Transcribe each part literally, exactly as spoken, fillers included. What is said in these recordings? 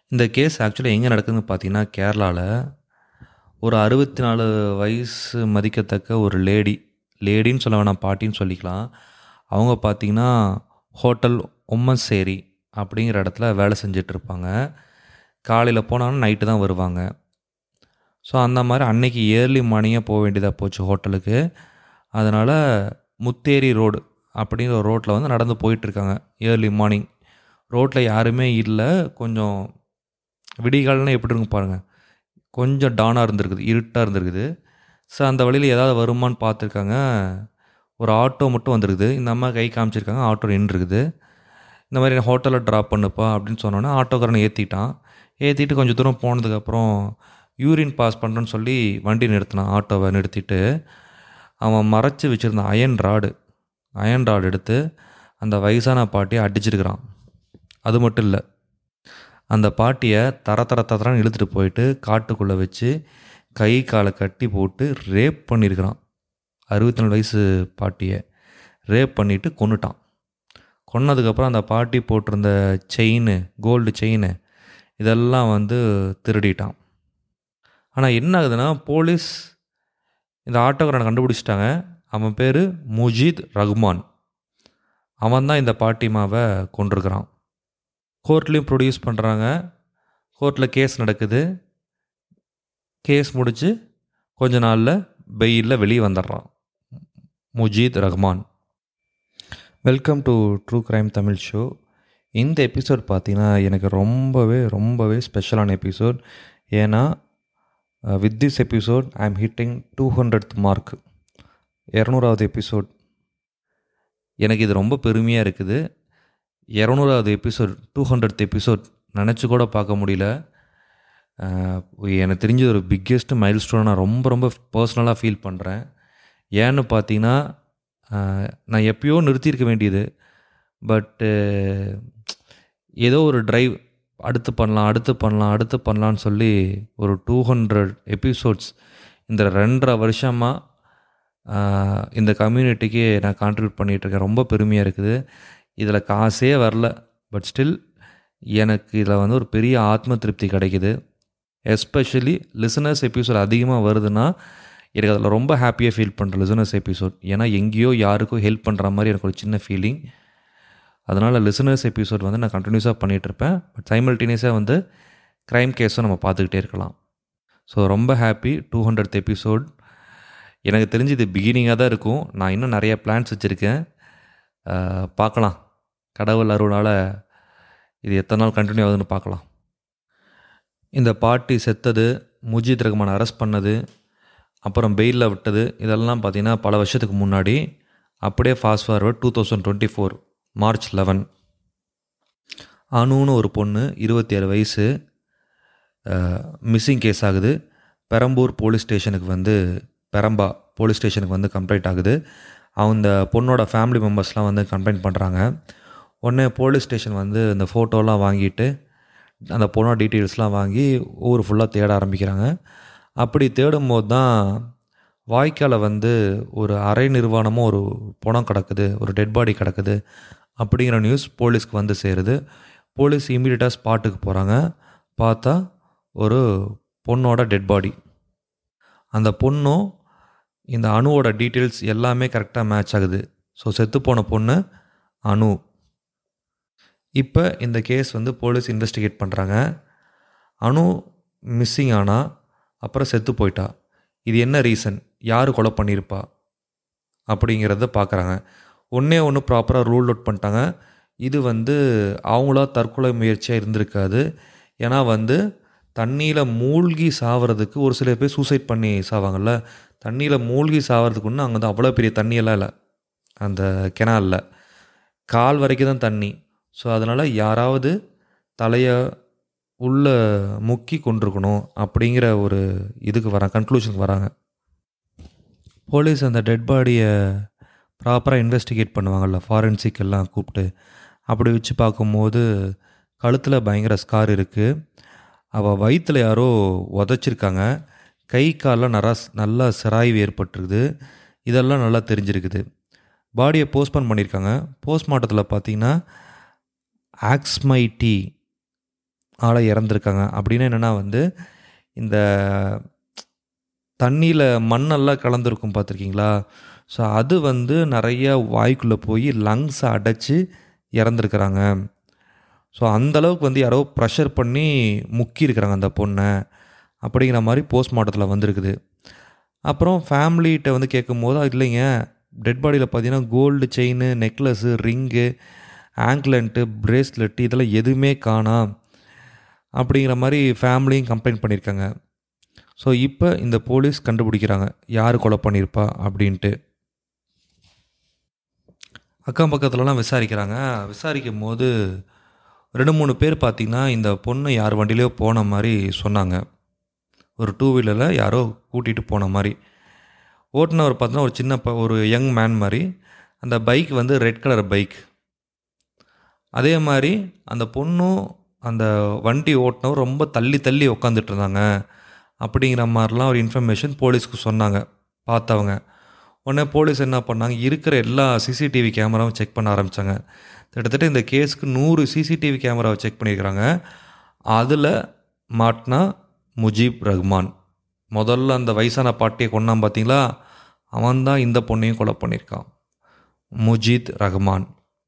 இந்த case actually எங்கே நடக்குதுன்னு பார்த்தீங்கன்னா, கேரளாவில் ஒரு அறுபத்தி நாலு வயசு மதிக்கத்தக்க ஒரு லேடி லேடின்னு சொல்ல வேணாம், பாட்டின்னு சொல்லிக்கலாம். அவங்க பார்த்தீங்கன்னா ஹோட்டல் ஒம்மசேரி அப்படிங்கிற இடத்துல வேலை செஞ்சிட்ருப்பாங்க. காலையில் போனாங்கன்னா நைட்டு தான் வருவாங்க. ஸோ அந்த மாதிரி அன்னைக்கு ஏர்லி மார்னிங்கே போக வேண்டியதாக போச்சு ஹோட்டலுக்கு. அதனால் முத்தேரி ரோடு அப்படிங்கிற ஒரு ரோட்டில் வந்து நடந்து போயிட்டுருக்காங்க ஏர்லி மார்னிங். ரோட்டில் யாருமே இல்லை. கொஞ்சம் விடிகாலம்னா எப்படி இருக்கும் பாருங்கள், கொஞ்சம் டானாக இருந்திருக்குது, இருட்டாக இருந்திருக்குது. ஸோ அந்த வழியில் ஏதாவது வருமானு பார்த்துருக்காங்க. ஒரு ஆட்டோ மட்டும் வந்துருக்குது. இந்த அம்மா கை காமிச்சிருக்காங்க, ஆட்டோ நின்றுருக்குது. இந்த மாதிரி ஹோட்டலில் ட்ராப் பண்ணுப்பா அப்படின்னு சொன்னோன்னே ஆட்டோக்காரனை ஏற்றிட்டான். ஏற்றிட்டு கொஞ்சம் தூரம் போனதுக்கப்புறம் யூரின் பாஸ் பண்ணுறேன்னு சொல்லி வண்டி நிறுத்தினான். ஆட்டோவை நிறுத்திட்டு அவன் மறைச்சி வச்சுருந்தான் அயன் ராடு அயன் ராடு எடுத்து அந்த வயசான பாட்டியை அடிச்சிருக்கிறான். அது மட்டும் இல்லை, அந்த பாட்டியை தர தர தரன்னு இழுத்துட்டு போயிட்டு காட்டுக்குள்ளே வச்சு கை காலை கட்டி போட்டு ரேப் பண்ணியிருக்கிறான். அறுபத்தி நாலு வயசு பாட்டியை ரேப் பண்ணிவிட்டு கொன்னுட்டான். கொன்னதுக்கப்புறம் அந்த பாட்டி போட்டிருந்த செயின், கோல்டு செயின் இதெல்லாம் வந்து திருடிட்டான். ஆனால் என்ன ஆகுதுன்னா, போலீஸ் இந்த ஆட்டோக்காரனை கண்டுபிடிச்சிட்டாங்க. அவன் பேர் முஜீத் ரகுமான். அவன் தான் இந்த பாட்டிமாவை கொண்டிருக்கிறான். கோர்ட்லேயும் ப்ரொடியூஸ் பண்ணுறாங்க. கோர்ட்டில் கேஸ் நடக்குது. கேஸ் முடித்து கொஞ்ச நாளில் பெயிலில் வெளியே வந்துடுறான் Mujeeth Rahman. Welcome to true crime Tamil show. இந்த எபிசோட் பார்த்திங்கன்னா எனக்கு ரொம்பவே ரொம்பவே ஸ்பெஷலான எபிசோட். ஏன்னா with this episode I am hitting two hundred mark, இரநூறாவது எபிசோட். எனக்கு இது ரொம்ப பெருமையாக இருக்குது. இரநூறாவது எபிசோட், டூ ஹண்ட்ரட் எபிசோட் நினச்சி கூட பார்க்க முடியல. எனக்கு தெரிஞ்ச ஒரு பிக்கெஸ்ட் மைல் ஸ்டோனை நான் ரொம்ப ரொம்ப பர்சனலாக ஃபீல் பண்ணுறேன். ஏன்னு பார்த்தீங்கன்னா, நான் எப்பயோ நிறுத்தியிருக்க வேண்டியது. பட்டு ஏதோ ஒரு ட்ரைவ், அடுத்து பண்ணலாம் அடுத்து பண்ணலாம் அடுத்து பண்ணலான்னு சொல்லி ஒரு டூ ஹண்ட்ரட் எபிசோட்ஸ் இந்த ரெண்டரை வருஷமாக இந்த கம்யூனிட்டிக்கு நான் கான்ட்ரிபியூட் பண்ணிகிட்ருக்கேன். ரொம்ப பெருமையாக இருக்குது. இதில் காசே வரல, பட் ஸ்டில் எனக்கு இதில் வந்து ஒரு பெரிய ஆத்ம திருப்தி கிடைக்கிது. எஸ்பெஷலி லிசனர்ஸ் எபிசோட் அதிகமாக வருதுன்னா எனக்கு அதில் ரொம்ப ஹாப்பியாக ஃபீல் பண்ணுறேன். லிசனர்ஸ் எபிசோட் ஏன்னா எங்கேயோ யாருக்கும் ஹெல்ப் பண்ணுற மாதிரி எனக்கு ஒரு சின்ன ஃபீலிங். அதனால் லிசனர்ஸ் எபிசோட் வந்து நான் கண்டினியூஸாக பண்ணிகிட்ருப்பேன். பட் சைமல்டேனியஸாக வந்து க்ரைம் கேஸும் நம்ம பார்த்துக்கிட்டே இருக்கலாம். ஸோ ரொம்ப ஹாப்பி. டூ ஹண்ட்ரட் எபிசோட் எனக்கு தெரிஞ்சு இது பிகினிங்காக தான் இருக்கும். நான் இன்னும் நிறையா பிளான்ஸ் வச்சுருக்கேன். பார்க்கலாம், கடவுள் அருளால் இது எத்தனை நாள் கண்டினியூ ஆகுதுன்னு பார்க்கலாம். இந்த பாட்டி செத்தது, முஜீத் ரஹ்மான் அரெஸ்ட் பண்ணது, அப்புறம் பெயிலில் விட்டது, இதெல்லாம் பார்த்திங்கன்னா பல வருஷத்துக்கு முன்னாடி. அப்படியே fast forward two thousand twenty four March eleven, அனுன்னு ஒரு பொண்ணு இருபத்தி ஏழு வயசு மிஸ்ஸிங் கேஸ் ஆகுது. பெரம்பூர் போலீஸ் ஸ்டேஷனுக்கு வந்து பெரம்பா போலீஸ் ஸ்டேஷனுக்கு வந்து கம்ப்ளைண்ட் ஆகுது. அந்த பொண்ணோட ஃபேமிலி மெம்பர்ஸ்லாம் வந்து கம்ப்ளைண்ட் பண்ணுறாங்க. உடனே போலீஸ் ஸ்டேஷன் வந்து இந்த ஃபோட்டோலாம் வாங்கிட்டு அந்த பொண்ணோட டீட்டெயில்ஸ்லாம் வாங்கி ஊர் ஃபுல்லாக தேட ஆரம்பிக்கிறாங்க. அப்படி தேடும்போது தான் வாய்க்காலை வந்து ஒரு அரை நிர்வாணமும் ஒரு பணம் கிடக்குது, ஒரு டெட் பாடி கிடக்குது அப்படிங்கிற நியூஸ் போலீஸ்க்கு வந்து சேருது. போலீஸ் இமீடியட்டாக ஸ்பாட்டுக்கு போகிறாங்க. பார்த்தா ஒரு பொண்ணோட டெட் பாடி. அந்த பொண்ணும் இந்த அணுவோட டீட்டெயில்ஸ் எல்லாமே கரெக்டாக மேட்ச் ஆகுது. ஸோ செத்துப்போன பொண்ணு அணு. இப்போ இந்த கேஸ் வந்து போலீஸ் இன்வெஸ்டிகேட் பண்ணுறாங்க. அணு மிஸ்ஸிங் ஆனால் அப்புறம் செத்து போயிட்டா. இது என்ன ரீசன், யார் கொலை பண்ணியிருப்பா அப்படிங்கிறத பார்க்குறாங்க. ஒன்றே ஒன்று ப்ராப்பராக ரூல் அவுட் பண்ணிட்டாங்க. இது வந்து அவங்களா தற்கொலை முயற்சியாக இருந்திருக்காது. ஏன்னா வந்து தண்ணியில் மூழ்கி சாவறதுக்கு ஒரு சில பேர் சூசைட் பண்ணி சாவாங்கள்ல, தண்ணியில் மூழ்கி சாவறதுக்கு ஒன்று அங்கே வந்து அவ்வளோ பெரிய தண்ணியெல்லாம் இல்லை, அந்த கெனாலில் கால் வரைக்கும் தான் தண்ணி. ஸோ அதனால் யாராவது தலையை உள்ளே முக்கி கொண்டிருக்கணும் அப்படிங்கிற ஒரு இதுக்கு வராங்க, கன்க்ளூஷனுக்கு வராங்க. போலீஸ் அந்த டெட் பாடியை ப்ராப்பராக இன்வெஸ்டிகேட் பண்ணுவாங்கள்ல, ஃபாரன்சிக் எல்லாம் கூப்பிட்டு. அப்படி வச்சு பார்க்கும்போது கழுத்தில் பயங்கர ஸ்கார் இருக்குது. அவள் வயிற்றில் யாரோ உதச்சிருக்காங்க. கை காலில் நரா நல்லா சிராய்வு ஏற்பட்டுருக்குது. இதெல்லாம் நல்லா தெரிஞ்சிருக்குது. பாடியை போஸ்ட்மார்ட்டம் பண்ணியிருக்காங்க. போஸ்ட்மார்ட்டத்தில் பார்த்திங்கன்னா ஆக்ஸ்மைட்டி ஆளை இறந்துருக்காங்க. அப்படின்னா என்னென்னா வந்து இந்த தண்ணியில் மண்ணெல்லாம் கலந்துருக்கும் பார்த்துருக்கீங்களா? ஸோ அது வந்து நிறைய வாய்க்குள்ளே போய் லங்ஸை அடைச்சி இறந்துருக்குறாங்க. ஸோ அந்தளவுக்கு வந்து யாரோ ப்ரெஷர் பண்ணி முக்கியிருக்கிறாங்க அந்த பொண்ணை அப்படிங்கிற மாதிரி போஸ்ட்மார்ட்டத்தில் வந்திருக்குது. அப்புறம் ஃபேமிலிகிட்ட வந்து கேட்கும்போது அது இல்லைங்க, டெட் பாடியில் பார்த்தீங்கன்னா gold chain, necklace, ring, anklet, bracelet இதெல்லாம் எதுவுமே காணோம் அப்படிங்கிற மாதிரி ஃபேமிலியும் கம்ப்ளைண்ட் பண்ணியிருக்காங்க. ஸோ இப்போ இந்த போலீஸ் கண்டுபிடிக்கிறாங்க யார் கொலை பண்ணியிருப்பா அப்படின்ட்டு. அக்கம் பக்கத்துலலாம் விசாரிக்கிறாங்க. விசாரிக்கும் போது ரெண்டு மூணு பேர் பார்த்திங்கன்னா இந்த பொண்ணு யார் வண்டியிலையோ போன மாதிரி சொன்னாங்க. ஒரு டூ வீலரில் யாரோ கூட்டிகிட்டு போன மாதிரி. ஓட்டுனவர் பார்த்தீங்கன்னா ஒரு சின்ன ப ஒரு யங் மேன் மாதிரி. அந்த பைக் வந்து ரெட் கலர் பைக். அதே மாதிரி அந்த பொண்ணும் அந்த வண்டி ஓட்டுனவர் ரொம்ப தள்ளி தள்ளி உட்காந்துட்டு இருந்தாங்க அப்படிங்கிற மாதிரிலாம் ஒரு இன்ஃபர்மேஷன் போலீஸ்க்கு சொன்னாங்க பார்த்தவங்க. உடனே போலீஸ் என்ன பண்ணாங்க, இருக்கிற எல்லா சிசிடிவி கேமராவும் செக் பண்ண ஆரம்பித்தாங்க. கிட்டத்தட்ட இந்த கேஸுக்கு நூறு சிசிடிவி கேமராவை செக் பண்ணியிருக்கிறாங்க. அதில் மாட்டினா முஜீப் ரஹ்மான். முதல்ல அந்த வயசான பாட்டியை கொண்டான் பார்த்தீங்களா, அவன் தான் இந்த பொண்ணையும் கொலை பண்ணியிருக்கான், முஜீத் ரஹ்மான்.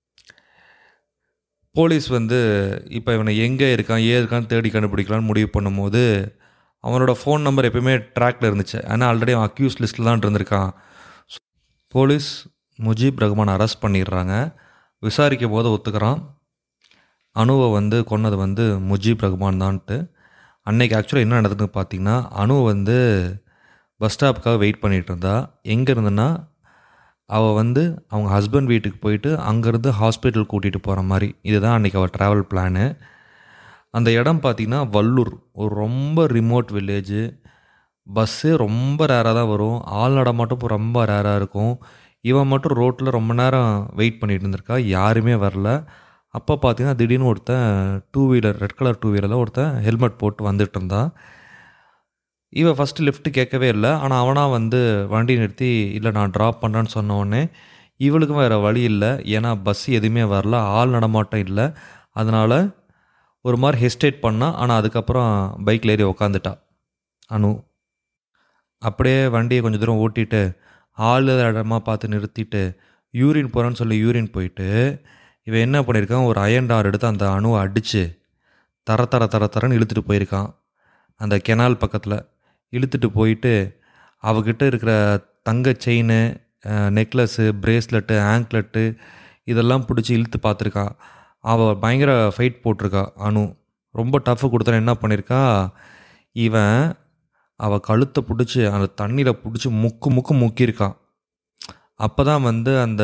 போலீஸ் வந்து இப்போ இவனை எங்கே இருக்கான் ஏன் இருக்கான்னு தேடி கண்டுபிடிக்கலான்னு முடிவு பண்ணும்போது அவனோட ஃபோன் நம்பர் எப்பயுமே ட்ராக்கில் இருந்துச்சு. ஆனால் ஆல்ரெடி அவன் அக்யூஸ் லிஸ்ட்டில் தான் இருந்திருக்கான். போலீஸ் முஜீப் ரஹ்மான் அரெஸ்ட் பண்ணிடுறாங்க. விசாரிக்கும் போது ஒத்துக்கிறான் அணுவை வந்து கொன்னது வந்து முஜீப் ரஹ்மான் தான்ட்டு. அன்னைக்கு ஆக்சுவலாக என்ன நடந்ததுன்னு பார்த்தீங்கன்னா, அணு வந்து பஸ் ஸ்டாப்புக்காக வெயிட் பண்ணிகிட்டு இருந்தா. எங்கே இருந்துன்னா அவள் வந்து அவங்க ஹஸ்பண்ட் வீட்டுக்கு போயிட்டு அங்கேருந்து ஹாஸ்பிட்டல் கூட்டிகிட்டு போகிற மாதிரி. இதுதான் அன்றைக்கி அவள் ட்ராவல் பிளானு. அந்த இடம் பார்த்திங்கன்னா வல்லூர், ஒரு ரொம்ப ரிமோட் வில்லேஜு. பஸ்ஸே ரொம்ப ரேராக தான் வரும், ஆள் நடமாட்டம் ரொம்ப ரேராக இருக்கும். இவன் மட்டும் ரோட்டில் ரொம்ப நேரம் வெயிட் பண்ணிகிட்டு இருந்திருக்கா, யாருமே வரல. அப்போ பார்த்தீங்கன்னா திடீர்னு ஒருத்தன் two wheeler red colour two வீலரில் ஒருத்தன் ஹெல்மெட் போட்டு வந்துட்டு இருந்தான். இவன் ஃபஸ்ட்டு லிஃப்ட்டு கேட்கவே இல்லை. ஆனால் அவனாக வந்து வண்டி நிறுத்தி இல்லை நான் ட்ராப் பண்ணுறேன்னு சொன்ன உடனே இவளுக்கும் வேறு வழி இல்லை. ஏன்னா பஸ் எதுவுமே வரல, ஆள் நடமாட்டம் இல்லை. அதனால் ஒரு மாதிரி ஹெஸ்டேட் பண்ணால். ஆனால் அதுக்கப்புறம் பைக்கில் ஏறி உக்காந்துட்டா அனு. அப்படியே வண்டியை கொஞ்சம் தூரம் ஓட்டிட்டு ஆள் இடமா பார்த்து நிறுத்திட்டு யூரின் போகிறான்னு சொல்லி யூரின் போயிட்டு இவன் என்ன பண்ணியிருக்கான், ஒரு அயன் டார் எடுத்து அந்த அணுவை அடித்து தர தர தர தரன்னு இழுத்துட்டு போயிருக்கான். அந்த கெனால் பக்கத்தில் இழுத்துட்டு போயிட்டு அவகிட்ட இருக்கிற தங்க செயின், நெக்லஸ்ஸு, பிரேஸ்லெட்டு, ஆங்க்லெட்டு இதெல்லாம் பிடிச்சி இழுத்து பார்த்துருக்கான். அவள் பயங்கர ஃபைட் போட்டிருக்கா அணு. ரொம்ப டஃப்பு கொடுத்தா என்ன பண்ணியிருக்கா, இவன் அவள் கழுத்தை பிடிச்சி அந்த தண்ணியில் பிடிச்சி முக்கு முக்கு முக்கியிருக்கான். அப்போ தான் வந்து அந்த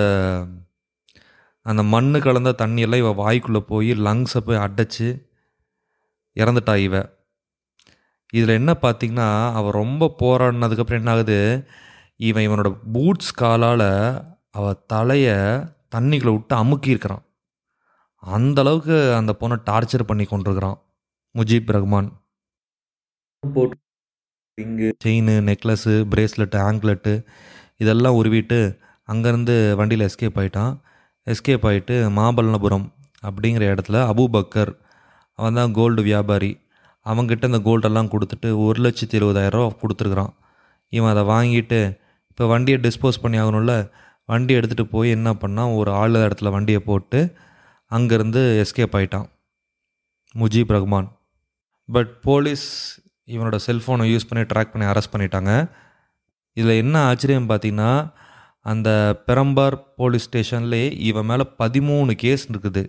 அந்த மண் கலந்த தண்ணியெல்லாம் இவள் வாய்க்குள்ளே போய் லங்ஸை போய் அடைச்சி இறந்துட்டா இவ. இதில் என்ன பார்த்திங்கன்னா, அவள் ரொம்ப போராடினதுக்கப்புறம் என்ன ஆகுது, இவன் இவனோட பூட்ஸ் காலால் அவள் தலையை தண்ணிக்குள்ளே விட்டு அமுக்கியிருக்கிறான். அந்தளவுக்கு அந்த பொண்ணை டார்ச்சர் பண்ணி கொண்டிருக்கிறான் முஜீப் ரஹ்மான். போட்டு ring, chain, necklace, bracelet, anklet இதெல்லாம் உருவிட்டு அங்கேருந்து வண்டியில் எஸ்கேப் ஆகிட்டான். எஸ்கேப் ஆகிட்டு மாமல்லபுரம் அப்படிங்கிற இடத்துல அபூபக்கர், அவன் தான் கோல்டு வியாபாரி, அவங்ககிட்ட இந்த கோல்டெல்லாம் கொடுத்துட்டு ஒரு லட்சத்தி எழுபதாயிரரூவா கொடுத்துருக்குறான். இவன் அதை வாங்கிட்டு இப்போ வண்டியை டிஸ்போஸ் பண்ணி ஆகணும்ல, வண்டியை எடுத்துகிட்டு போய் என்ன பண்ணால் ஒரு ஆள் இடத்துல வண்டியை போட்டு அங்கேருந்து எஸ்கேப் ஆகிட்டான் முஜீப் ரஹ்மான். பட் போலீஸ் இவனோட செல்ஃபோனை யூஸ் பண்ணி ட்ராக் பண்ணி அரெஸ்ட் பண்ணிட்டாங்க. இதில் என்ன ஆச்சரியம் பார்த்திங்கன்னா, அந்த பெரம்பார் போலீஸ் ஸ்டேஷன்லேயே இவன் மேலே பதிமூணு கேஸ் இருக்குது.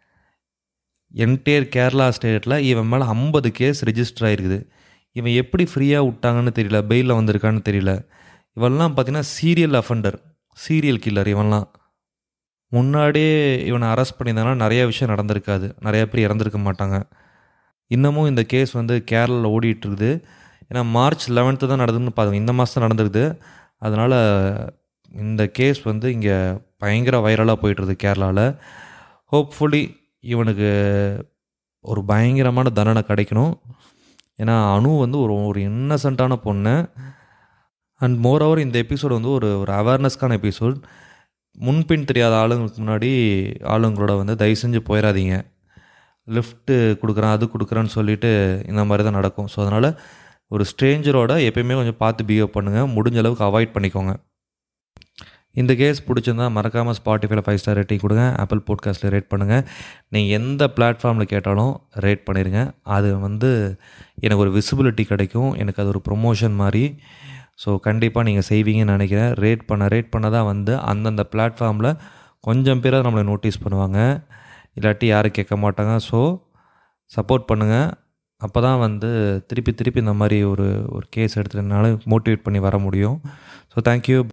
என்டையர் கேரளா ஸ்டேட்டில் இவன் மேலே ஐம்பது கேஸ் ரிஜிஸ்டர் ஆகிருக்குது. இவன் எப்படி ஃப்ரீயாக விட்டாங்கன்னு தெரியல, பெயிலில் வந்திருக்கான்னு தெரியல. இவன்லாம் பார்த்திங்கன்னா சீரியல் அஃபெண்டர், சீரியல் கில்லர். இவன்லாம் முன்னாடியே இவனை அரெஸ்ட் பண்ணியிருந்தாங்கன்னா நிறைய விஷயம் நடந்திருக்காது, நிறையா பேர் இறந்துருக்க மாட்டாங்க. இன்னமும் இந்த கேஸ் வந்து கேரளாவில் ஓடிட்டுருக்குது. ஏன்னா மார்ச் லெவன்த்து தான் நடக்குதுன்னு பாருங்க, இந்த மாதம் தான் நடந்துருக்குது. அதனால் இந்த கேஸ் வந்து இங்கே பயங்கர வைரலாக போயிட்டுருக்குது கேரளாவில். ஹோப்ஃபுல்லி இவனுக்கு ஒரு பயங்கரமான தண்டனை கிடைக்கணும். ஏன்னா அணு வந்து ஒரு ஒரு இன்னசென்ட்டான பொண்ணு. அண்ட் மோர் ஓவர் இந்த எபிசோடு வந்து ஒரு ஒரு அவேர்னஸ்க்கான எபிசோட். முன்பின் தெரியாத ஆளுங்களுக்கு முன்னாடி ஆளுங்களோட வந்து தயவு செஞ்சு போயிடாதீங்க. லிஃப்ட்டு கொடுக்குறேன் அது கொடுக்குறேன்னு சொல்லிவிட்டு இந்த மாதிரி தான் நடக்கும். ஸோ அதனால் ஒரு ஸ்ட்ரேஞ்சரோட எப்பயுமே கொஞ்சம் பார்த்து பிஹேவ் பண்ணுங்கள், முடிஞ்ச அளவுக்கு அவாய்ட் பண்ணிக்கோங்க. இந்த கேஸ் பிடிச்சிருந்தா மறக்காமல் ஸ்பாட்டிஃபைல ஃபைவ் ஸ்டார் ரேட்டிங் கொடுங்க, ஆப்பிள் பாட்காஸ்ட்டில் ரேட் பண்ணுங்கள். நீங்கள் எந்த பிளாட்ஃபார்மில் கேட்டாலும் ரேட் பண்ணிடுங்க. அது வந்து எனக்கு ஒரு விசிபிலிட்டி கிடைக்கும், எனக்கு அது ஒரு ப்ரொமோஷன் மாதிரி. ஸோ கண்டிப்பாக நீங்கள் செய்வீங்கன்னு நினைக்கிறேன். ரேட் பண்ண ரேட் பண்ண தான் வந்து அந்தந்த பிளாட்ஃபார்மில் கொஞ்சம் பேரை நம்மளை நோட்டீஸ் பண்ணுவாங்க, இல்லாட்டி யாரும் கேட்க மாட்டாங்க. ஸோ சப்போர்ட் பண்ணுங்கள். அப்போ தான் வந்து திருப்பி திருப்பி இந்த மாதிரி ஒரு ஒரு கேஸ் எடுத்துட்டனால மோட்டிவேட் பண்ணி வர முடியும். So thank you.